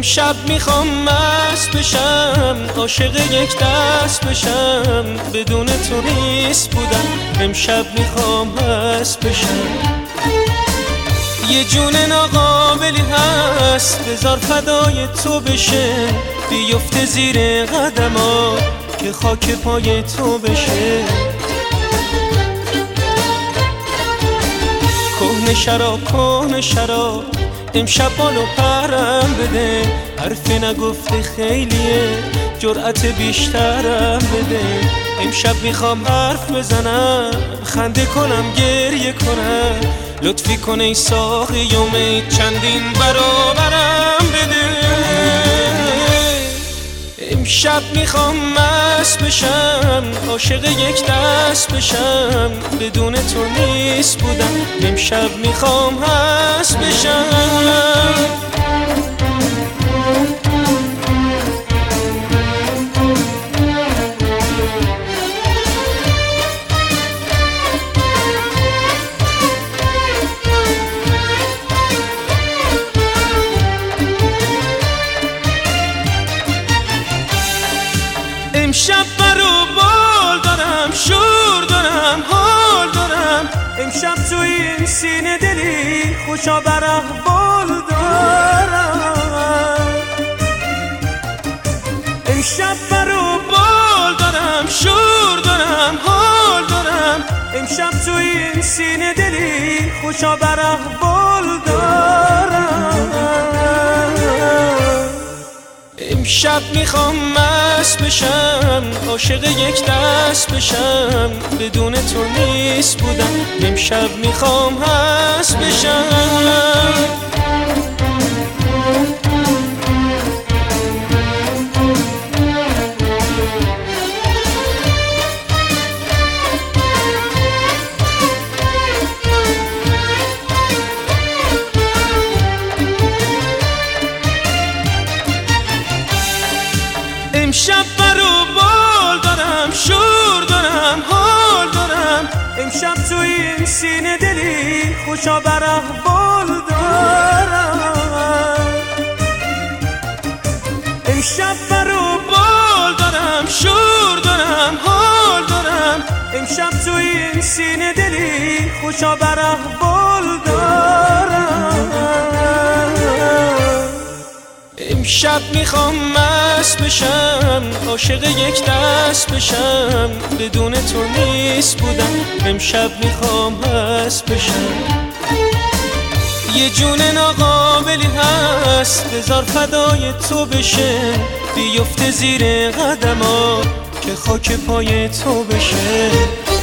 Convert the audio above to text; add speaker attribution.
Speaker 1: امشب میخوام مست بشم، عاشق یک دست بشم، بدون تو نیست بودم. امشب میخوام مست بشم. یه جون ناقابلی هست بذار فدای تو بشه، بیفته زیر قدمات که خاک پای تو بشه. کهنه شراب امشب بالو پرم بده، حرف نگفته خیلیه جرأت بیشترم بده. امشب میخوام حرف بزنم، خنده کنم گریه کنم، لطفی کن ای ساقی امید چندین برابرم بده. امشب میخوام مست بشم، عاشق یک دست بشم، بدون تو نیست بودم. امشب میخوام مست بشم. امشب برو بال دارم، شور دارم، حال دارم. امشب تو این سینه دلی خوشا بر احوال دارم. امشب برو بال دارم، شور دارم، حال دارم. امشب تو این سینه دلی خوشا بر احوال دارم. امشب میخوام مست بشم، عاشق یک دست بشم، بدون تو نیست بودم. امشب میخوام مست بشم. امشب برو بال دارم، شور دارم، حال دارم. امشب تو این سینه دلی خوشا بر احوال دارم. امشب برو بال دارم، شور دارم، حال دارم. امشب تو این سینه دلی خوشا بر احوال دارم. امشب میخوام مست بشم، عاشق یک دست بشم، بدون تو نیست بودم. امشب میخوام مست بشم. یه جون ناقابلی هست بذار فدای تو بشه، بیفته زیر قدمات که خاک پای تو بشه.